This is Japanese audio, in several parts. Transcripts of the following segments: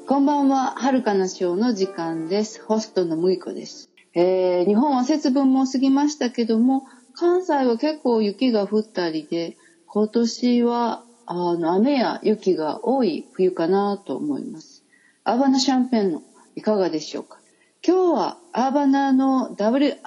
こんばんは、はるかなショーの時間です。ホストのむいこです。日本は節分も過ぎましたけども、関西は結構雪が降ったりで、今年は雨や雪が多い冬かなと思います。アーバナシャンペーンのいかがでしょうか。今日はアーバナの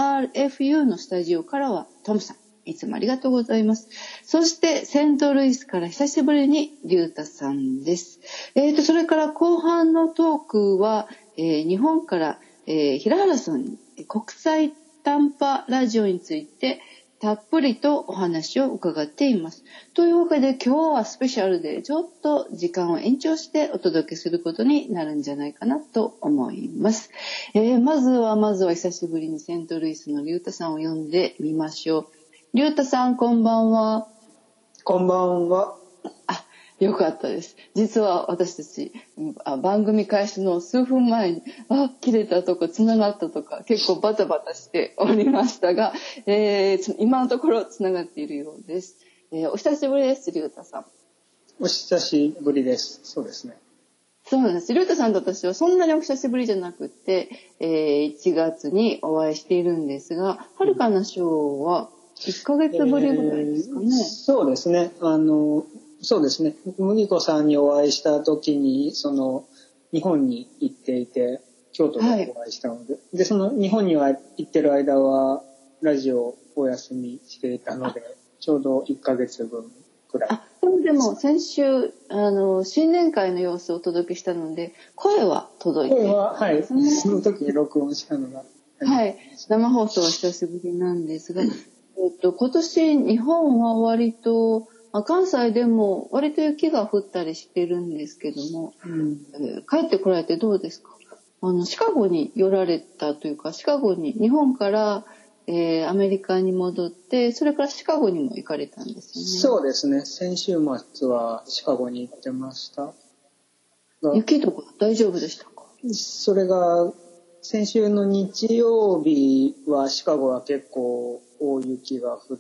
WRFU のスタジオからはトムさん、いつもありがとうございます。そしてセントルイスから久しぶりにリュウタさんです。それから後半のトークは、日本から、平原さんに国際短波ラジオについてたっぷりとお話を伺っています。というわけで今日はスペシャルでちょっと時間を延長してお届けすることになるんじゃないかなと思います。まずは久しぶりにセントルイスのリュウタさんを呼んでみましょう。リュウタさん、こんばんは。 こんばんは。 よかったです。実は私たち番組開始の数分前に切れたとかつながったとか結構バタバタしておりましたが、今のところつながっているようです。お久しぶりです、リュウタさん。 お久しぶりです。そうですね。 そうなんです。リュウタさんと私はそんなにお久しぶりじゃなくて、1月にお会いしているんですが、はるかなショーは1ヶ月ぶりぐらいですかね。 そうですね。そうですね。麦子さんにお会いした時に日本に行っていて京都でお会いしたので、はい、でその日本には行ってる間はラジオをお休みしていたのでちょうど1ヶ月分くらい。 でも先週新年会の様子をお届けしたので声は届いて、 声ははいその時に録音したのがはい、生放送は久しぶりなんですが、今年日本は割と関西でも割と雪が降ったりしてるんですけども、帰ってこられてどうですか。シカゴに寄られたというか、シカゴに日本から、アメリカに戻ってそれからシカゴにも行かれたんですよね。 そうですね。先週末はシカゴに行ってました。 雪とか大丈夫でしたか。 それが先週の日曜日はシカゴは結構大雪が降って、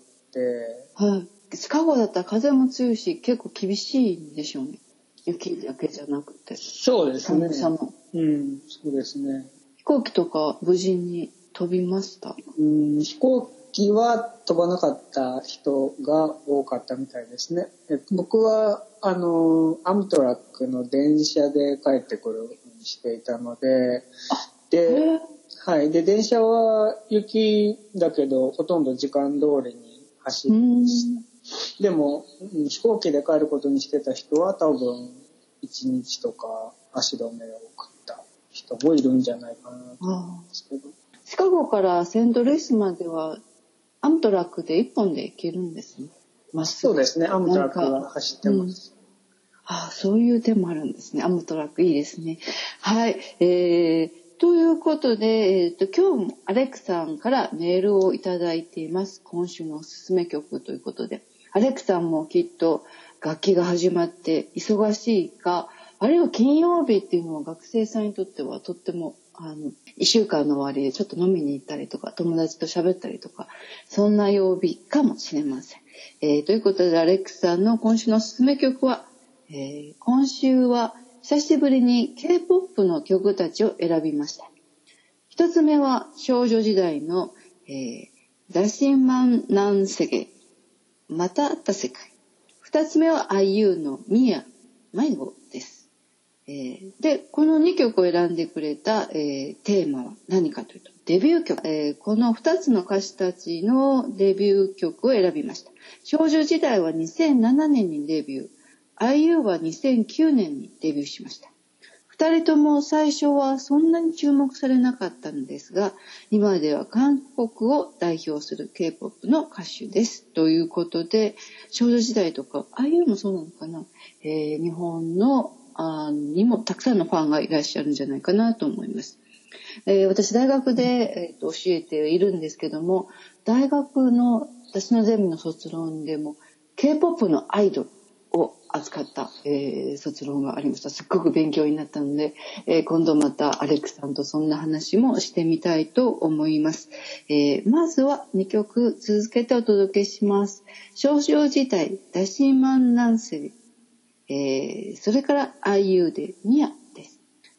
はい、シカゴだったら風も強いし結構厳しいんでしょうね。雪だけじゃなくて。 そうですね。 寒さも。 そうですね。 飛行機とか無事に飛びました。 飛行機は飛ばなかった人が多かったみたいですね。僕はアムトラックの電車で帰ってくるようにしていたので、はい。で、電車は雪だけど、ほとんど時間通りに走る。でも、飛行機で帰ることにしてた人は多分、1日とか足止めを食った人もいるんじゃないかなと思うんですけど。 シカゴからセントルイスまでは、アムトラックで1本で行けるんですね。 そうですね。アムトラックは走ってます。 そういう手もあるんですね。アムトラックいいですね。はい。ということで、今日もアレクさんからメールをいただいています。今週のおすすめ曲ということで、アレクさんもきっと楽器が始まって忙しいか、あるいは金曜日っていうのは学生さんにとってはとっても1週間の終わりでちょっと飲みに行ったりとか友達と喋ったりとか、そんな曜日かもしれません。ということでアレックさんの今週のおすすめ曲は、今週は久しぶりに K-POP の曲たちを選びました。一つ目は少女時代の、ダシマンナンセゲ、また会った世界。二つ目は IU のミヤ、迷子です。で、この2曲を選んでくれた、テーマは何かというと、デビュー曲。この2つの歌手たちのデビュー曲を選びました。少女時代は2007年にデビュー。IU は2009年にデビューしました。2人とも最初はそんなに注目されなかったのですが、今では韓国を代表する K-POP の歌手です。ということで、少女時代とか、IU もそうなのかな、日本のにもたくさんのファンがいらっしゃるんじゃないかなと思います。私大学で、教えているんですけども、大学の私のゼミの卒論でも K-POP のアイドルを扱った、卒論がありました。すっごく勉強になったので、今度またアレクさんとそんな話もしてみたいと思います。まずは2曲続けてお届けします。少女時代ダシマンナンセリ、それから IU でミヤです。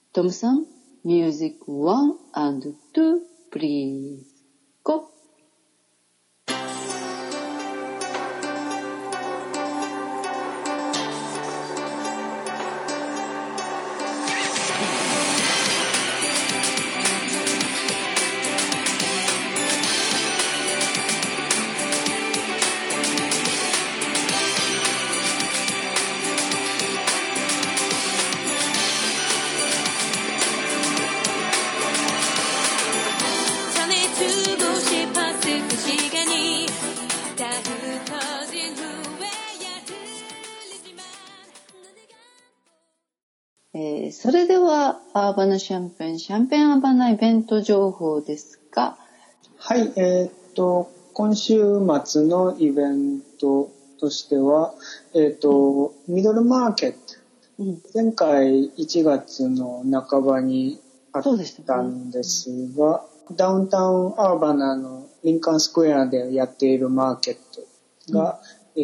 トムさん、ミュージック1 and 2 please go。それではアーバナシャンペンアーバナイベント情報ですが、 はい、今週末のイベントとしては、ミドルマーケット、前回1月の半ばにあったんですが、ダウンタウンアーバナのリンカーンスクエアでやっているマーケットが、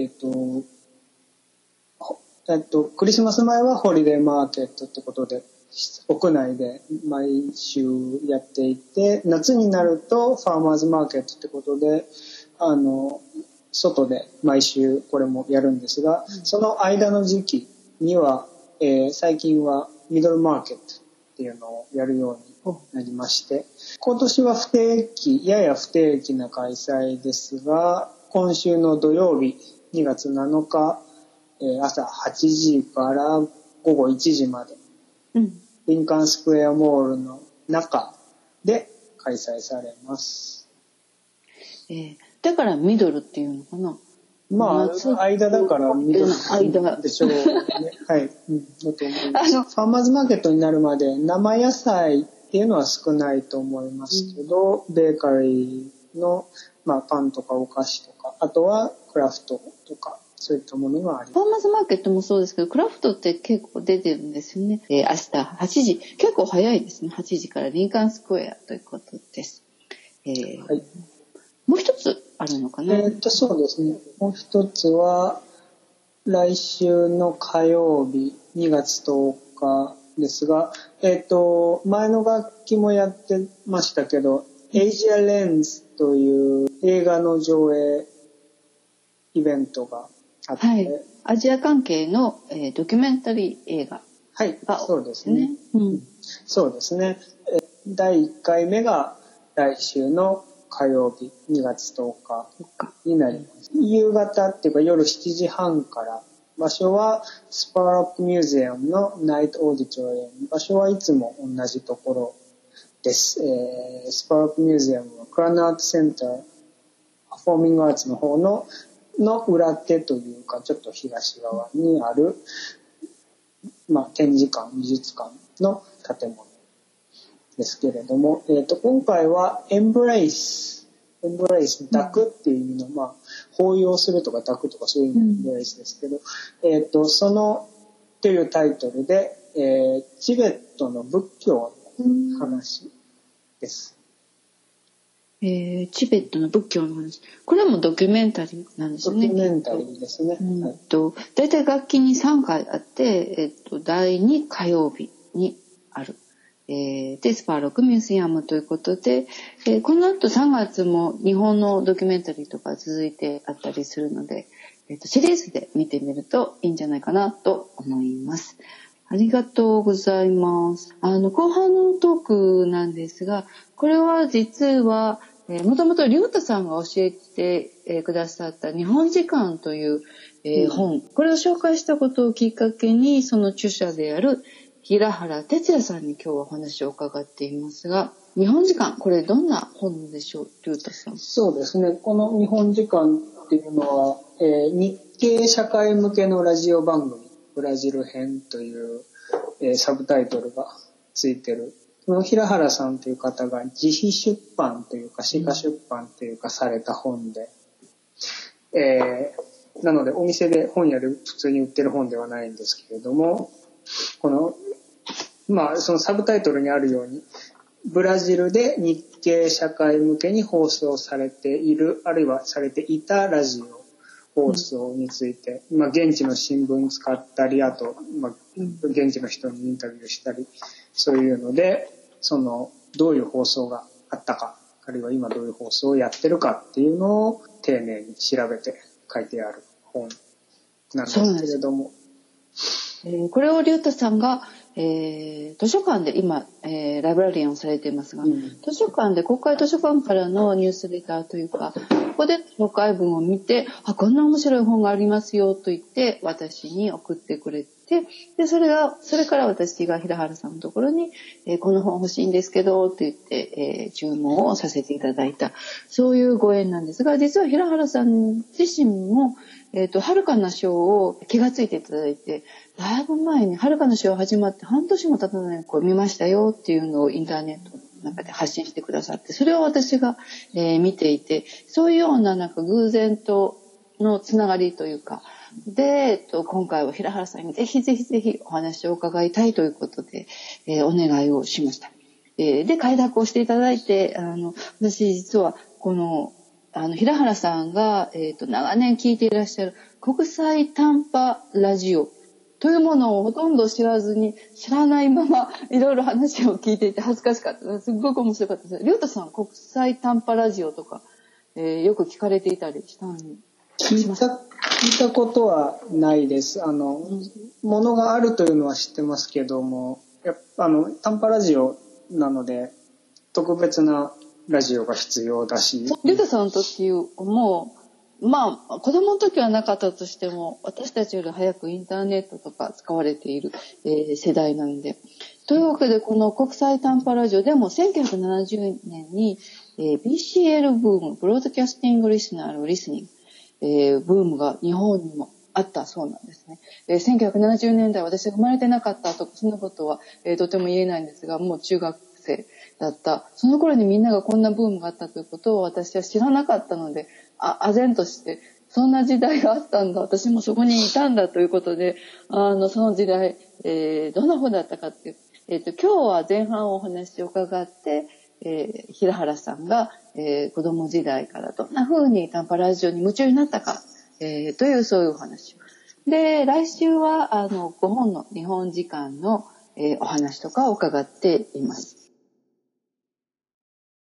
クリスマス前はホリデーマーケットってことで屋内で毎週やっていて、夏になるとファーマーズマーケットってことで外で毎週これもやるんですが、その間の時期には、最近はミドルマーケットっていうのをやるようになりまして、今年はやや不定期な開催ですが、今週の土曜日2月7日朝8時から午後1時まで、リンカーンスクエアモールの中で開催されます。 だからミドルっていうのかな。 まあ間だからミドルでしょうね。はい、だと思います。ファーマーズマーケットになるまで生野菜っていうのは少ないと思いますけど、ベーカリーの、パンとかお菓子とか、あとはクラフトとかそういったものがあります。 ファーマーズマーケットもそうですけど、クラフトって結構出てるんですよね。明日8時、結構早いですね。8時からリンカーンスクエアということです。はい、もう一つあるのかな。 そうですね。もう一つは来週の火曜日2月10日ですが、前の楽器もやってましたけど、エイジアレンズという映画の上映イベントがあって、 アジア関係の、ドキュメンタリー映画が、 そうですね。そうですね。第1回目が来週の火曜日2月10日になります。夕方っていうか夜7時半から、場所はスパーロックミュージアムのナイトオーディトリアム。場所はいつも同じところです。スパーロックミュージアムはクラナートセンターパフォーミングアーツの方の裏手というかちょっと東側にある、展示館美術館の建物ですけれども、今回はエンブレイス抱くっていう意味の、抱擁するとか抱くとかそういう意味のエンブレイスですけど、そのというタイトルで、チベットの仏教の話です。 チベットの仏教の話。これもドキュメンタリーなんですね。 ドキュメンタリーですね。 だいたい楽器に3回あって、第2火曜日にある。で、スパーロックミュージアムということで、この後3月も日本のドキュメンタリーとか続いてあったりするので、シリーズで見てみるといいんじゃないかなと思います。ありがとうございます。後半のトークなんですが、これは実は、もともとリュウタさんが教えて、くださった日本時間という、本、これを紹介したことをきっかけに、その著者である平原哲也さんに今日はお話を伺っていますが、日本時間、これどんな本でしょう、リュウタさん。 そうですね。この日本時間っていうのは、日系社会向けのラジオ番組、ブラジル編という、サブタイトルがついてる。この平原さんという方が自費出版というか、詩歌出版というかされた本で、なのでお店で本屋で普通に売ってる本ではないんですけれども、この、そのサブタイトルにあるように、ブラジルで日系社会向けに放送されている、あるいはされていたラジ放送について、現地の新聞使ったり、あと、現地の人にインタビューしたり、そういうので、どういう放送があったか、あるいは今どういう放送をやってるかっていうのを丁寧に調べて書いてある本なんですけれども。 これを竜太さんが、図書館で今、ライブラリアンをされていますが、図書館で国会図書館からのニュースレターというか、ここで紹介文を見て、こんな面白い本がありますよと言って私に送ってくれて、でそれから私が平原さんのところに、この本欲しいんですけどと言って、注文をさせていただいた、そういうご縁なんですが、実は平原さん自身もはるかな賞を気がついていただいて、だいぶ前にはるかな賞始まって半年も経たないに見ましたよっていうのをインターネットの中で発信してくださって、それを私が、見ていて、そういうような偶然とのつながりというかで、今回は平原さんにぜひぜひぜひお話を伺いたいということで、お願いをしました。で快諾をしていただいて、私実はこの平原さんが、長年聞いていらっしゃる国際短波ラジオというものをほとんど知らないままいろいろ話を聞いていて恥ずかしかった。すごく面白かったです。竜太さん、国際短波ラジオとか、よく聞かれていたりしたのに。 聞いたことはないです。ものがあるというのは知ってますけども、短波ラジオなので特別なラジオが必要だし。 竜太さんの時も、子供の時はなかったとしても、私たちより早くインターネットとか使われている、世代なので。というわけで、この国際短波ラジオでも1970年に、BCL ブーム、ブロードキャスティングリスナーのリスニング、ブームが日本にもあったそうなんですね。1970年代、私が生まれてなかったとか、そんなことは、とても言えないんですが、もう中学生だった。その頃にみんながこんなブームがあったということを私は知らなかったので、唖然として、そんな時代があったんだ、私もそこにいたんだということで、その時代、どんな風だったかっていう、今日は前半お話を伺って、平原さんが、子供時代からどんな風に短波ラジオに夢中になったか、というそういうお話を。で、来週は5本の日本時間の、お話とかを伺っています。